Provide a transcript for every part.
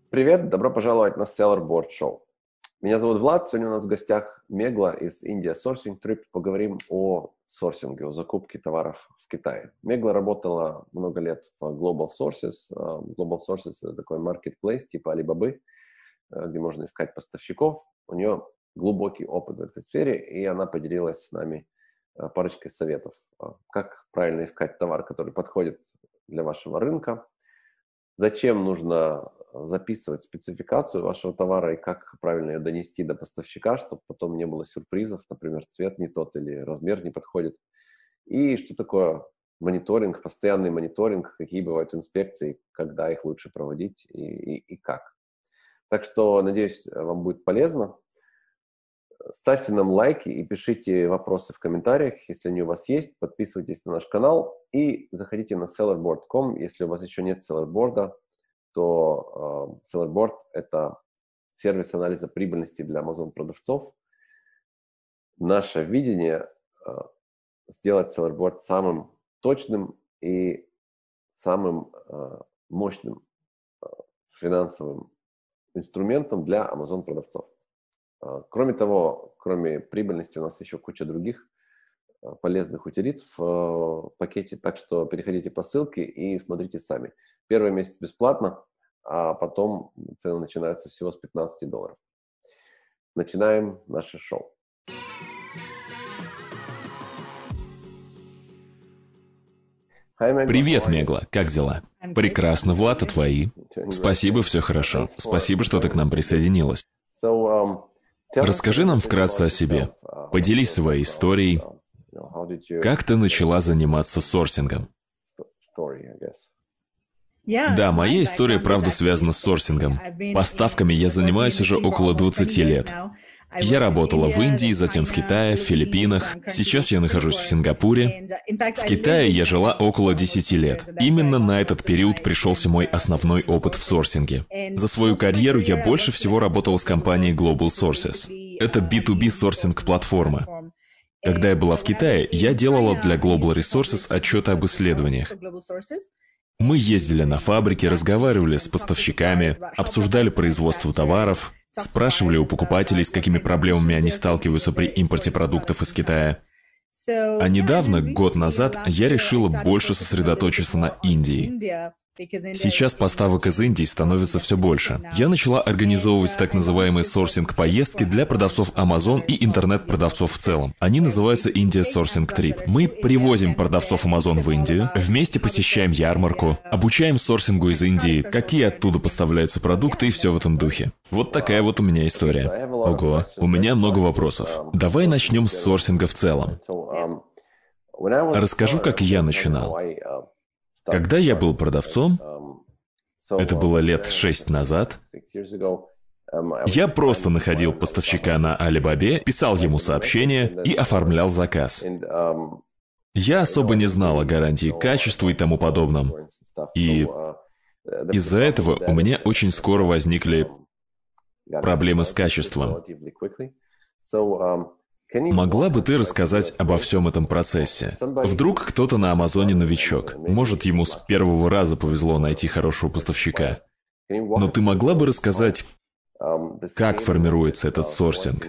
Привет, добро пожаловать на Seller Board Show. Меня зовут Влад, сегодня у нас в гостях Мегла из India Sourcing Trip. Поговорим о сорсинге, о закупке товаров в Китае. Мегла работала много лет в Global Sources. Global Sources – это такой marketplace типа Alibaba, где можно искать поставщиков. У нее глубокий опыт в этой сфере, и она поделилась с нами парочкой советов. Как правильно искать товар, который подходит для вашего рынка, зачем нужно записывать спецификацию вашего товара и как правильно ее донести до поставщика, чтобы потом не было сюрпризов, например, цвет не тот или размер не подходит. И что такое мониторинг, постоянный мониторинг, какие бывают инспекции, когда их лучше проводить и как. Так что, надеюсь, вам будет полезно. Ставьте нам лайки и пишите вопросы в комментариях, если они у вас есть. Подписывайтесь на наш канал и заходите на sellerboard.com. Если у вас еще нет sellerboard, то sellerboard – это сервис анализа прибыльности для Amazon-продавцов. Наше видение – сделать sellerboard самым точным и самым мощным финансовым инструментом для Amazon-продавцов. Кроме того, кроме прибыльности, у нас еще куча других полезных утилит в пакете, так что переходите по ссылке и смотрите сами. Первый месяц бесплатно, а потом цены начинаются всего с $15. Начинаем наше шоу. Привет, Мегла, как дела? Прекрасно, Влад, а твои? Спасибо, все хорошо. Спасибо, что ты к нам присоединилась. Расскажи нам вкратце о себе. Поделись своей историей. Как ты начала заниматься сорсингом? Да, моя история, правда, связана с сорсингом. Поставками я занимаюсь уже около 20 лет. Я работала в Индии, затем в Китае, в Филиппинах. Сейчас я нахожусь в Сингапуре. В Китае я жила около 10 лет. Именно на этот период пришелся мой основной опыт в сорсинге. За свою карьеру я больше всего работала с компанией Global Sources. Это B2B сорсинг-платформа. Когда я была в Китае, я делала для Global Resources отчеты об исследованиях. Мы ездили на фабрики, разговаривали с поставщиками, обсуждали производство товаров, спрашивали у покупателей, с какими проблемами они сталкиваются при импорте продуктов из Китая. А недавно, год назад, я решила больше сосредоточиться на Индии. Сейчас поставок из Индии становится все больше. Я начала организовывать так называемые сорсинг-поездки для продавцов Amazon и интернет-продавцов в целом. Они называются India Sourcing Trip. Мы привозим продавцов Amazon в Индию, вместе посещаем ярмарку, обучаем сорсингу из Индии, какие оттуда поставляются продукты и все в этом духе. Вот такая вот у меня история. Ого, у меня много вопросов. Давай начнем с сорсинга в целом. Расскажу, как я начинал. Когда я был продавцом, это было лет 6 назад, я просто находил поставщика на Alibaba, писал ему сообщение и оформлял заказ. Я особо не знал о гарантии качества и тому подобном. И из-за этого у меня очень скоро возникли проблемы с качеством. Могла бы ты рассказать обо всем этом процессе? Вдруг кто-то на Амазоне новичок. Может, ему с первого раза повезло найти хорошего поставщика. Но ты могла бы рассказать, как формируется этот сорсинг?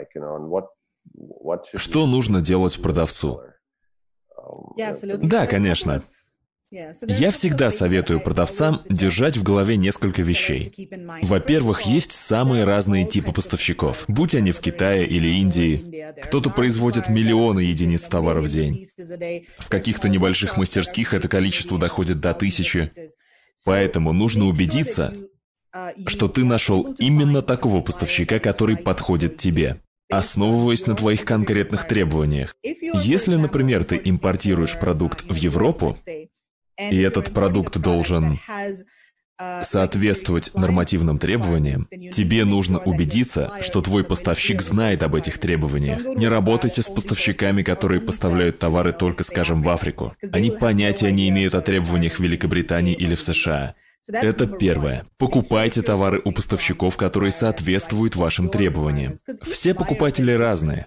Что нужно делать продавцу? Да, конечно. Я всегда советую продавцам держать в голове несколько вещей. Во-первых, есть самые разные типы поставщиков, будь они в Китае или Индии. Кто-то производит миллионы единиц товара в день. В каких-то небольших мастерских это количество доходит до 1000. Поэтому нужно убедиться, что ты нашел именно такого поставщика, который подходит тебе, основываясь на твоих конкретных требованиях. Если, например, ты импортируешь продукт в Европу, и этот продукт должен соответствовать нормативным требованиям, тебе нужно убедиться, что твой поставщик знает об этих требованиях. Не работайте с поставщиками, которые поставляют товары только, скажем, в Африку. Они понятия не имеют о требованиях в Великобритании или в США. Это первое. Покупайте товары у поставщиков, которые соответствуют вашим требованиям. Все покупатели разные.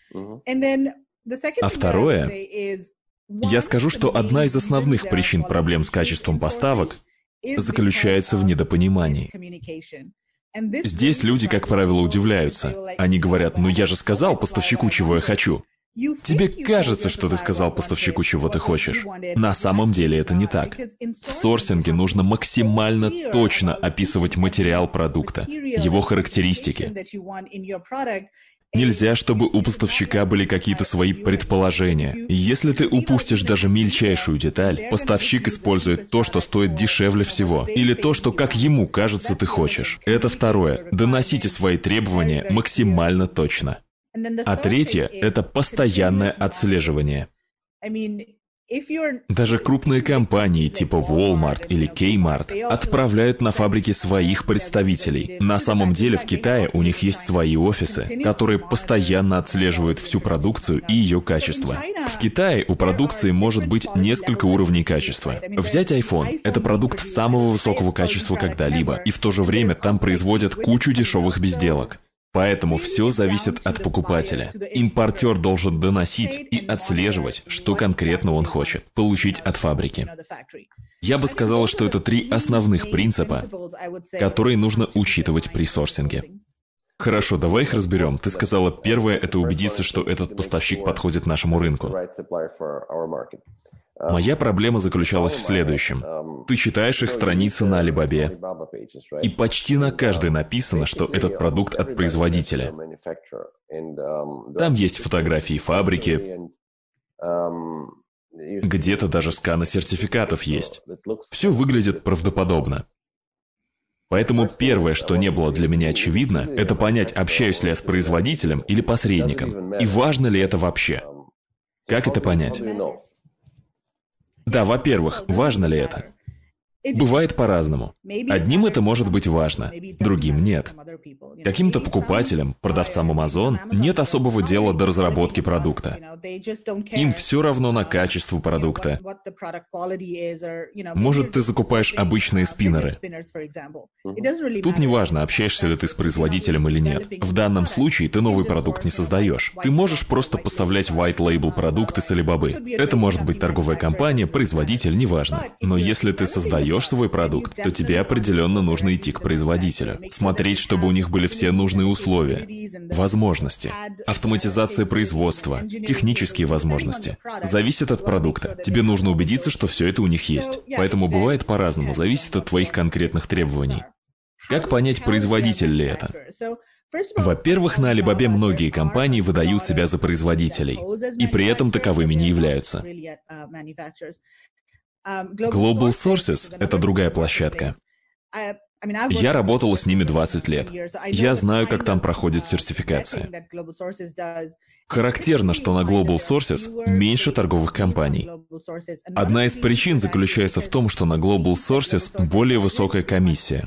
А второе, я скажу, что одна из основных причин проблем с качеством поставок заключается в недопонимании. Здесь люди, как правило, удивляются. Они говорят: «Ну я же сказал поставщику, чего я хочу». Тебе кажется, что ты сказал поставщику, чего ты хочешь. На самом деле это не так. В сорсинге нужно максимально точно описывать материал продукта, его характеристики. Нельзя, чтобы у поставщика были какие-то свои предположения. И если ты упустишь даже мельчайшую деталь, поставщик использует то, что стоит дешевле всего, или то, что, как ему кажется, ты хочешь. Это второе. Доносите свои требования максимально точно. А третье – это постоянное отслеживание. Даже крупные компании типа Walmart или Kmart отправляют на фабрики своих представителей. На самом деле в Китае у них есть свои офисы, которые постоянно отслеживают всю продукцию и ее качество. В Китае у продукции может быть несколько уровней качества. Взять iPhone – это продукт самого высокого качества когда-либо, и в то же время там производят кучу дешевых безделок. Поэтому все зависит от покупателя. Импортер должен доносить и отслеживать, что конкретно он хочет получить от фабрики. Я бы сказала, что это 3 основных принципа, которые нужно учитывать при сорсинге. Хорошо, давай их разберем. Ты сказала, первое – это убедиться, что этот поставщик подходит нашему рынку. Моя проблема заключалась в следующем. Ты читаешь их страницы на Alibaba, и почти на каждой написано, что этот продукт от производителя. Там есть фотографии фабрики, где-то даже сканы сертификатов есть. Все выглядит правдоподобно. Поэтому первое, что не было для меня очевидно, это понять, общаюсь ли я с производителем или посредником, и важно ли это вообще. Как это понять? Да, во-первых, важно ли это? Бывает по-разному. Одним это может быть важно, другим нет. Каким-то покупателям, продавцам Amazon, нет особого дела до разработки продукта. Им все равно на качество продукта. Может, ты закупаешь обычные спиннеры. Тут не важно, общаешься ли ты с производителем или нет. В данном случае ты новый продукт не создаешь. Ты можешь просто поставлять white label продукты с Alibaba. Это может быть торговая компания, производитель, неважно. Но если ты создаешь свой продукт, то тебе определенно нужно идти к производителю. Смотреть, чтобы у них были все нужные условия, возможности, автоматизация производства, технические возможности. Зависит от продукта. Тебе нужно убедиться, что все это у них есть. Поэтому бывает по-разному, зависит от твоих конкретных требований. Как понять, производитель ли это? Во-первых, на Alibaba многие компании выдают себя за производителей, и при этом таковыми не являются. Global Sources – это другая площадка. Я работала с ними 20 лет. Я знаю, как там проходит сертификация. Характерно, что на Global Sources меньше торговых компаний. Одна из причин заключается в том, что на Global Sources более высокая комиссия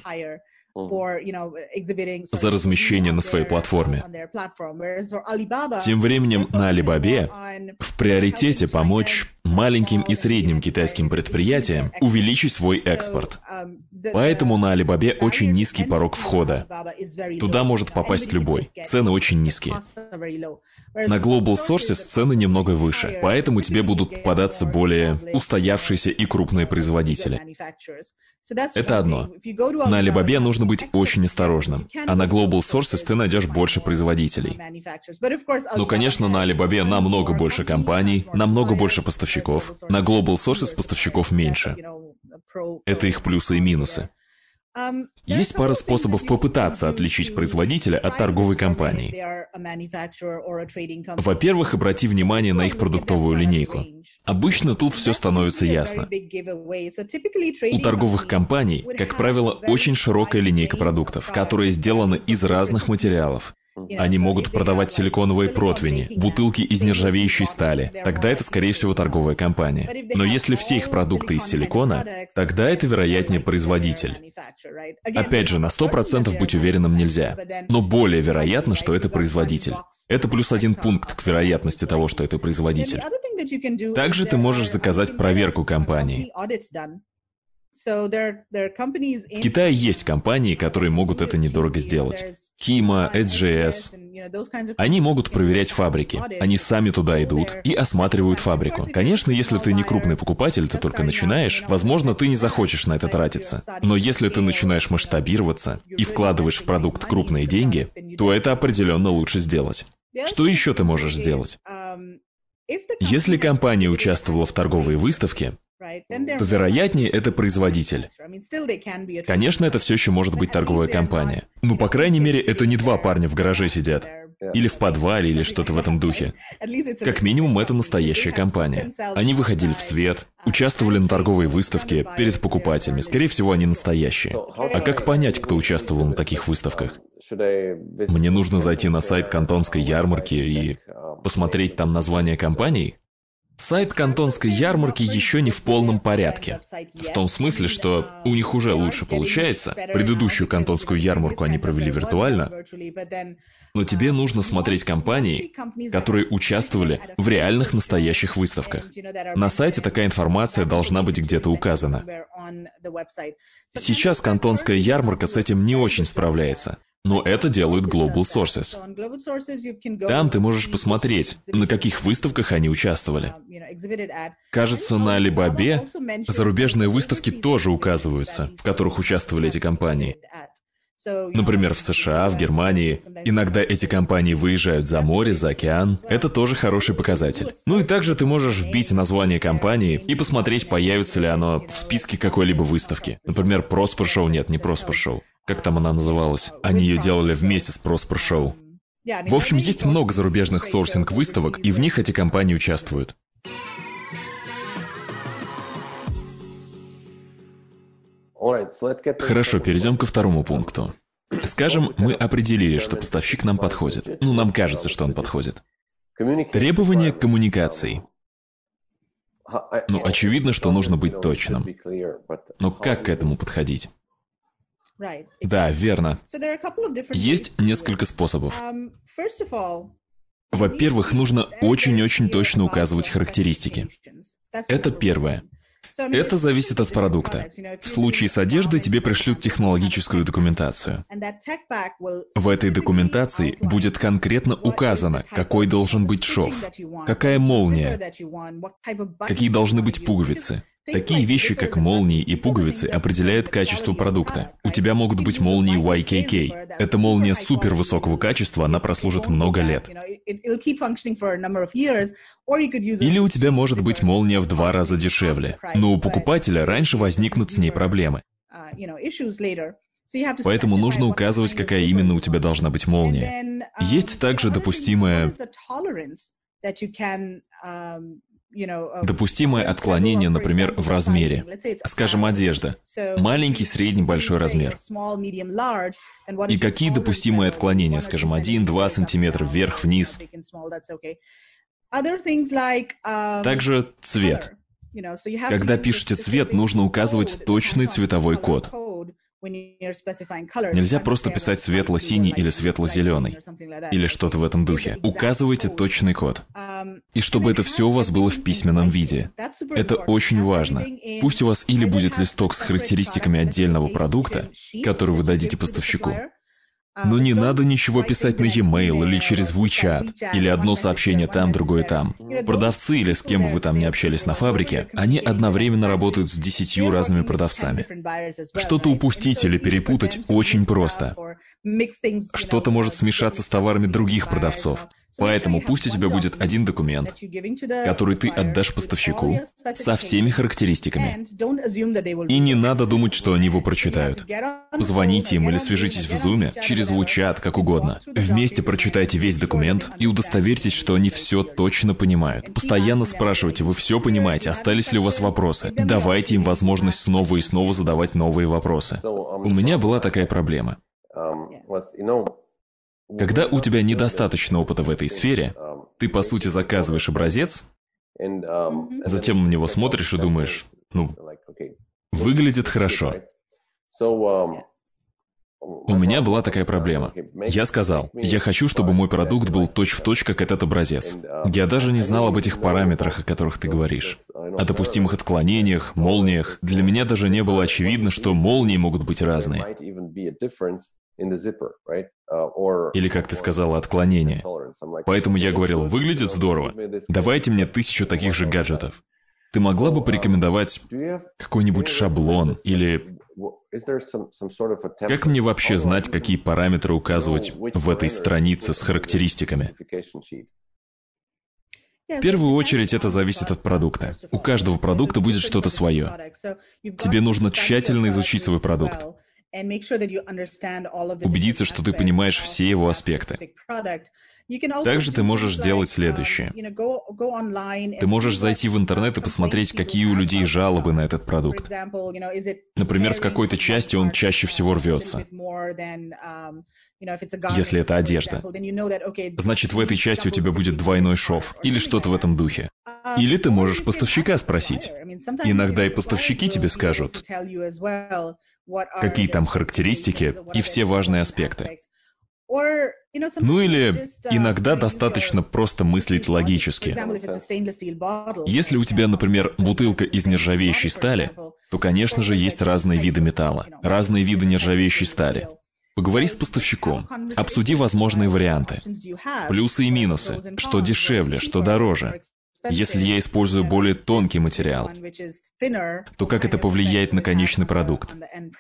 за размещение на своей платформе. Тем временем на Alibaba в приоритете помочь маленьким и средним китайским предприятиям увеличить свой экспорт. Поэтому на Alibaba очень низкий порог входа. Туда может попасть любой. Цены очень низкие. На Global Sources цены немного выше, поэтому тебе будут попадаться более устоявшиеся и крупные производители. Это одно. На Alibaba нужно быть очень осторожным, а на Global Sources ты найдешь больше производителей. Но, конечно, на Alibaba намного больше компаний, намного больше поставщиков. На Global Sources поставщиков меньше. Это их плюсы и минусы. Есть пара способов попытаться отличить производителя от торговой компании. Во-первых, обрати внимание на их продуктовую линейку. Обычно тут все становится ясно. У торговых компаний, как правило, очень широкая линейка продуктов, которые сделаны из разных материалов. Они могут продавать силиконовые противни, бутылки из нержавеющей стали. Тогда это, скорее всего, торговая компания. Но если все их продукты из силикона, тогда это, вероятнее, производитель. Опять же, на 100% быть уверенным нельзя. Но более вероятно, что это производитель. Это +1 пункт к вероятности того, что это производитель. Также ты можешь заказать проверку компании. В Китае есть компании, которые могут это недорого сделать. Kima, SGS. Они могут проверять фабрики. Они сами туда идут и осматривают фабрику. Конечно, если ты не крупный покупатель, ты только начинаешь, возможно, ты не захочешь на это тратиться. Но если ты начинаешь масштабироваться и вкладываешь в продукт крупные деньги, то это определенно лучше сделать. Что еще ты можешь сделать? Если компания участвовала в торговой выставке, то вероятнее это производитель. Конечно, это все еще может быть торговая компания. Но, по крайней мере, это не два парня в гараже сидят. Или в подвале, или что-то в этом духе. Как минимум, это настоящая компания. Они выходили в свет, участвовали на торговой выставке перед покупателями. Скорее всего, они настоящие. А как понять, кто участвовал на таких выставках? Мне нужно зайти на сайт Кантонской ярмарки и посмотреть там название компаний? Сайт Кантонской ярмарки еще не в полном порядке. В том смысле, что у них уже лучше получается. Предыдущую Кантонскую ярмарку они провели виртуально. Но тебе нужно смотреть компании, которые участвовали в реальных настоящих выставках. На сайте такая информация должна быть где-то указана. Сейчас Кантонская ярмарка с этим не очень справляется. Но это делают Global Sources. Там ты можешь посмотреть, на каких выставках они участвовали. Кажется, на Alibaba зарубежные выставки тоже указываются, в которых участвовали эти компании. Например, в США, в Германии. Иногда эти компании выезжают за море, за океан. Это тоже хороший показатель. Ну и также ты можешь вбить название компании и посмотреть, появится ли оно в списке какой-либо выставки. Например, Prosper Show. Нет, не Prosper Show. Как там она называлась? Они ее делали вместе с Prosper Show. В общем, есть много зарубежных сорсинг-выставок, и в них эти компании участвуют. Хорошо, перейдем ко второму пункту. Скажем, мы определили, что поставщик нам подходит. Ну, нам кажется, что он подходит. Требования к коммуникации. Ну, очевидно, что нужно быть точным. Но как к этому подходить? Да, верно. Есть несколько способов. Во-первых, нужно очень-очень точно указывать характеристики. Это первое. Это зависит от продукта. В случае с одеждой тебе пришлют технологическую документацию. В этой документации будет конкретно указано, какой должен быть шов, какая молния, какие должны быть пуговицы. Такие вещи, как молнии и пуговицы, определяют качество продукта. У тебя могут быть молнии YKK. Это молния супер высокого качества, она прослужит много лет. Или у тебя может быть молния в 2 раза дешевле, но у покупателя раньше возникнут с ней проблемы. Поэтому нужно указывать, какая именно у тебя должна быть молния. Есть также допустимое отклонение, например, в размере. Скажем, одежда. Маленький, средний, большой размер. И какие допустимые отклонения? Скажем, 1-2 сантиметра вверх-вниз. Также цвет. Когда пишете цвет, нужно указывать точный цветовой код. Нельзя просто писать светло-синий или светло-зеленый. Или что-то в этом духе. Указывайте точный код. И чтобы это все у вас было в письменном виде. Это очень важно. Пусть у вас или будет листок с характеристиками отдельного продукта, который вы дадите поставщику, но не надо ничего писать на e-mail или через WeChat, или одно сообщение там, другое там. Продавцы или с кем бы вы там ни общались на фабрике, они одновременно работают с 10 разными продавцами. Что-то упустить или перепутать очень просто. Что-то может смешаться с товарами других продавцов. Поэтому пусть у тебя будет один документ, который ты отдашь поставщику со всеми характеристиками. И не надо думать, что они его прочитают. Позвоните им или свяжитесь в Zoom, через WeChat, как угодно. Вместе прочитайте весь документ и удостоверьтесь, что они все точно понимают. Постоянно спрашивайте, вы все понимаете, остались ли у вас вопросы. Давайте им возможность снова и снова задавать новые вопросы. У меня была такая проблема. Когда у тебя недостаточно опыта в этой сфере, ты, по сути, заказываешь образец, затем на него смотришь и думаешь, выглядит хорошо. У меня была такая проблема. Я сказал, я хочу, чтобы мой продукт был точь-в-точь, как этот образец. Я даже не знал об этих параметрах, о которых ты говоришь. о допустимых отклонениях, молниях. Для меня даже не было очевидно, что молнии могут быть разные. Или, как ты сказала, отклонения. Поэтому я говорил, выглядит здорово. Давайте мне 1000 таких же гаджетов. Ты могла бы порекомендовать какой-нибудь шаблон или... Как мне вообще знать, какие параметры указывать в этой странице с характеристиками? В первую очередь это зависит от продукта. У каждого продукта будет что-то свое. Тебе нужно тщательно изучить свой продукт. Убедиться, что ты понимаешь все его аспекты. Также ты можешь сделать следующее. Ты можешь зайти в интернет и посмотреть, какие у людей жалобы на этот продукт. Например, в какой-то части он чаще всего рвется. Если это одежда. Значит, в этой части у тебя будет двойной шов. Или что-то в этом духе. Или ты можешь поставщика спросить. Иногда и поставщики тебе скажут, какие там характеристики и все важные аспекты. Ну или иногда достаточно просто мыслить логически. Если у тебя, например, бутылка из нержавеющей стали, то, конечно же, есть разные виды металла, разные виды нержавеющей стали. Поговори с поставщиком, обсуди возможные варианты, плюсы и минусы, что дешевле, что дороже. Если я использую более тонкий материал, то как это повлияет на конечный продукт?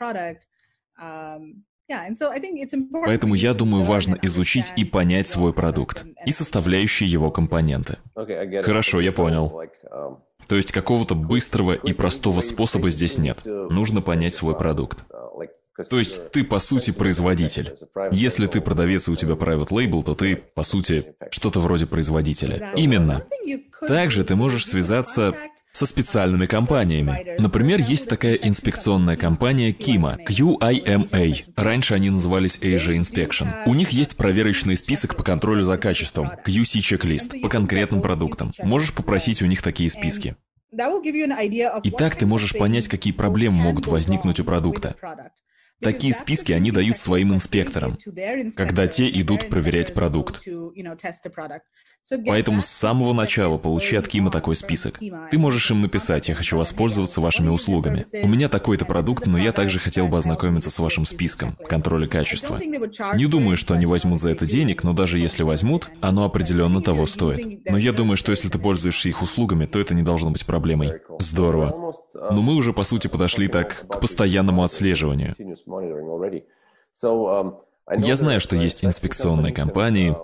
Поэтому я думаю, важно изучить и понять свой продукт и составляющие его компоненты. Хорошо, я понял. То есть какого-то быстрого и простого способа здесь нет. Нужно понять свой продукт. То есть ты, по сути, производитель. Если ты продавец и у тебя private label, то ты, по сути, что-то вроде производителя. Именно. Также ты можешь связаться со специальными компаниями. Например, есть такая инспекционная компания KIMA, QIMA. Раньше они назывались Asia Inspection. У них есть проверочный список по контролю за качеством, QC-чек-лист, по конкретным продуктам. Можешь попросить у них такие списки. И так ты можешь понять, какие проблемы могут возникнуть у продукта. Такие списки они дают своим инспекторам, когда те идут проверять продукт. Поэтому с самого начала получи от KIMA такой список. Ты можешь им написать: «Я хочу воспользоваться вашими услугами. У меня такой-то продукт, но я также хотел бы ознакомиться с вашим списком контроля качества». Не думаю, что они возьмут за это денег, но даже если возьмут, оно определенно того стоит. Но я думаю, что если ты пользуешься их услугами, то это не должно быть проблемой. Здорово. Но мы уже, по сути, подошли так к постоянному отслеживанию. Я знаю, что есть инспекционные компании.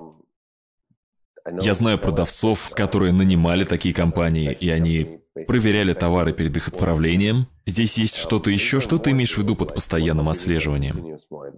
Я знаю продавцов, которые нанимали такие компании, и они проверяли товары перед их отправлением. Здесь есть что-то еще, что ты имеешь в виду под постоянным отслеживанием?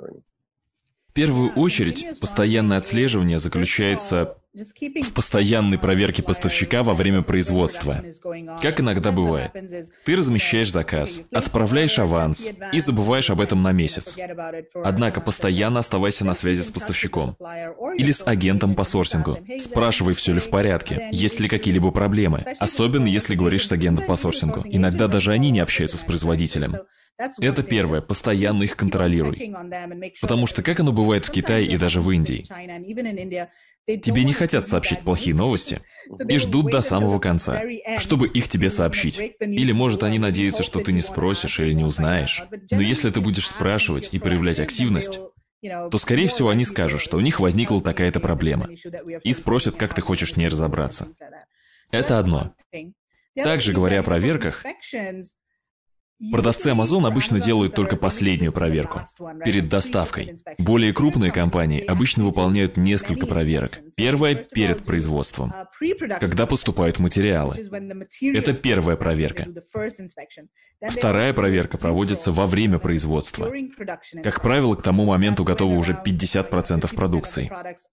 В первую очередь, постоянное отслеживание заключается в постоянной проверке поставщика во время производства. Как иногда бывает. Ты размещаешь заказ, отправляешь аванс и забываешь об этом на месяц. Однако постоянно оставайся на связи с поставщиком или с агентом по сорсингу. Спрашивай, все ли в порядке, есть ли какие-либо проблемы, особенно если говоришь с агентом по сорсингу. Иногда даже они не общаются с производителем. Это первое, постоянно их контролируй. Потому что как оно бывает в Китае и даже в Индии? Тебе не хотят сообщить плохие новости и ждут до самого конца, чтобы их тебе сообщить. Или, может, они надеются, что ты не спросишь или не узнаешь. Но если ты будешь спрашивать и проявлять активность, то, скорее всего, они скажут, что у них возникла такая-то проблема, и спросят, как ты хочешь в ней разобраться. Это одно. Также, говоря о проверках, продавцы Amazon обычно делают только последнюю проверку, перед доставкой. Более крупные компании обычно выполняют несколько проверок. Первая – перед производством, когда поступают материалы. Это первая проверка. Вторая проверка проводится во время производства. Как правило, к тому моменту готово уже 50% продукции.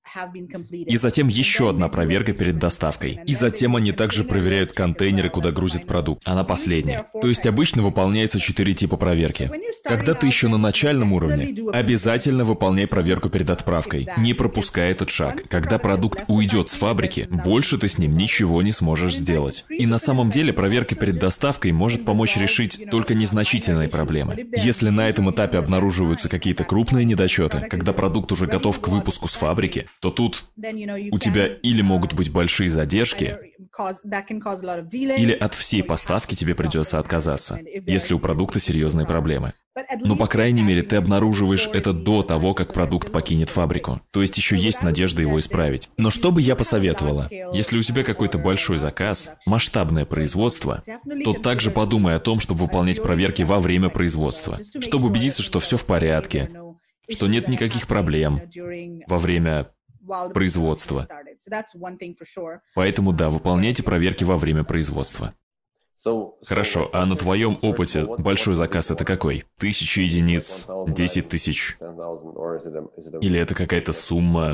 И затем еще одна проверка перед доставкой. И затем они также проверяют контейнеры, куда грузят продукт. Она последняя. То есть обычно выполняется 4 типа проверки. Когда ты еще на начальном уровне, обязательно выполняй проверку перед отправкой. Не пропускай этот шаг. Когда продукт уйдет с фабрики, больше ты с ним ничего не сможешь сделать. И на самом деле проверка перед доставкой может помочь решить только незначительные проблемы. Если на этом этапе обнаруживаются какие-то крупные недочеты, когда продукт уже готов к выпуску с фабрики, то тут у тебя или могут быть большие задержки, Или от всей поставки тебе придется отказаться, если у продукта серьезные проблемы. Но, по крайней мере, ты обнаруживаешь это до того, как продукт покинет фабрику. То есть еще есть надежда его исправить. Но что бы я посоветовала? Если у тебя какой-то большой заказ, масштабное производство, то также подумай о том, чтобы выполнять проверки во время производства, чтобы убедиться, что все в порядке, что нет никаких проблем во время производства. Поэтому да, выполняйте проверки во время производства. Хорошо, а на твоем опыте большой заказ это какой? 1000 единиц, 10 тысяч? Или это какая-то сумма?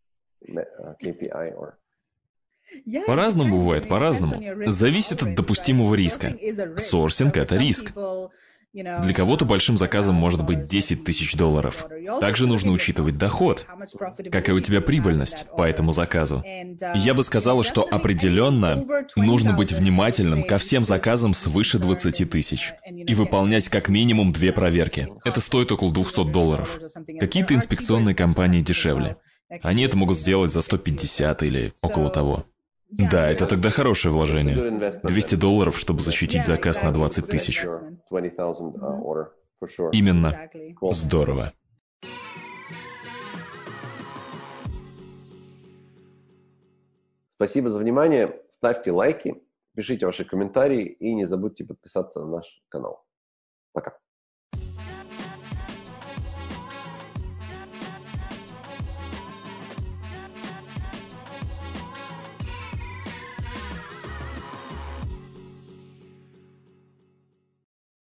По-разному бывает, по-разному. Зависит от допустимого риска. Сорсинг — это риск. Для кого-то большим заказом может быть 10 тысяч долларов. Также нужно учитывать доход, какая у тебя прибыльность по этому заказу. Я бы сказала, что определенно нужно быть внимательным ко всем заказам свыше 20 тысяч и выполнять как минимум 2 проверки. Это стоит около 200 долларов. Какие-то инспекционные компании дешевле. Они это могут сделать за 150 или около того. Да, это тогда хорошее вложение. 200 долларов, чтобы защитить заказ на 20 тысяч. Именно. Здорово. Спасибо за внимание. Ставьте лайки, пишите ваши комментарии и не забудьте подписаться на наш канал. Пока.